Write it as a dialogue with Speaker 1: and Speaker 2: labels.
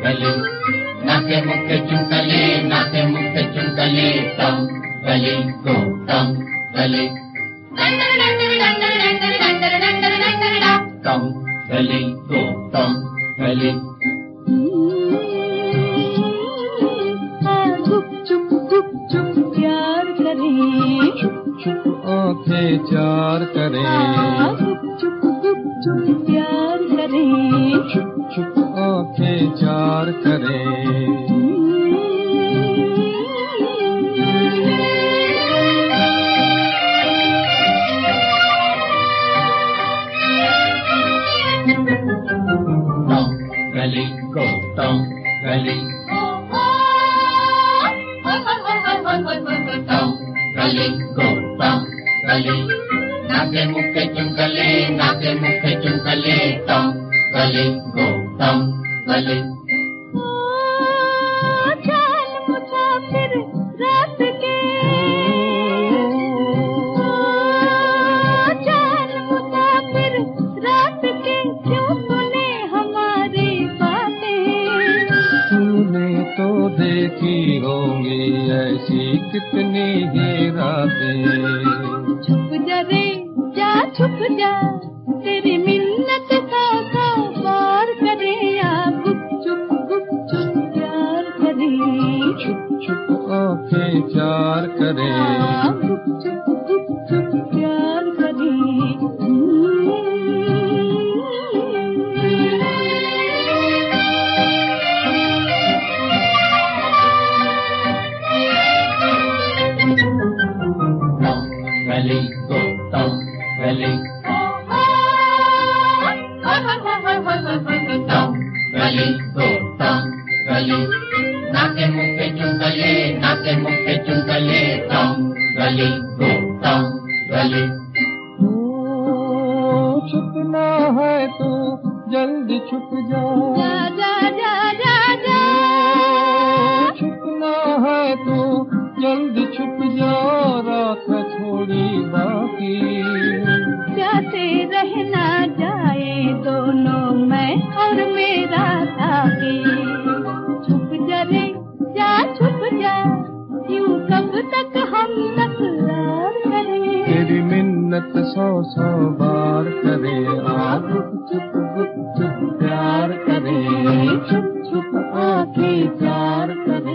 Speaker 1: गली, नाके मुक्के चुनकले, नाके मुक्के चुनकले, टम गली को टम गली, टम गली को टम गली।
Speaker 2: गुप चुप प्यार करें,
Speaker 3: चुप चुप आंखें चार करें,
Speaker 2: गुप चुप प्यार करें,
Speaker 3: चुप चुप आंखें चार करें।
Speaker 1: टम गली को टम गली, टम गली को टम गली, नाके मुक्के चुनकले, नाके मुक्के चुनकले, टम गली को टम गली।
Speaker 2: चल मुसाफिर रात के, चल मुसाफिर रात के, क्यों सुने हमारी बातें।
Speaker 3: तूने तो देखी होंगी ऐसी कितनी ही रातें।
Speaker 2: छुप जा रे जा, छुप जा, तेरी मिन्नत का बार करे, या गुप चुप प्यार करे,
Speaker 3: चुप चुप आंखें चार करें,
Speaker 2: गुप चुप प्यार करे।
Speaker 1: टम गली को टम गली, टम गली को टम गली, नाके मुक्के चुनकले, नाके मुक्के चुनकले, टम गली को टम गली।
Speaker 3: छुपना है तो जल्दी छुप जा,
Speaker 2: जा जा जा जा जा,
Speaker 3: छुपना है तो जल्दी छुप जा, रात है थोड़ी बाकी।
Speaker 2: प्यासे रहना जाए दोनों मैं और मेरा साथी। छुप जा रे जा, छुप जा, यूं कब तक हम तकरार करें।
Speaker 3: तेरी मिन्नत 100 बार करे, आ गुप चुप प्यार करे, चुप चुप आंखें चार करे।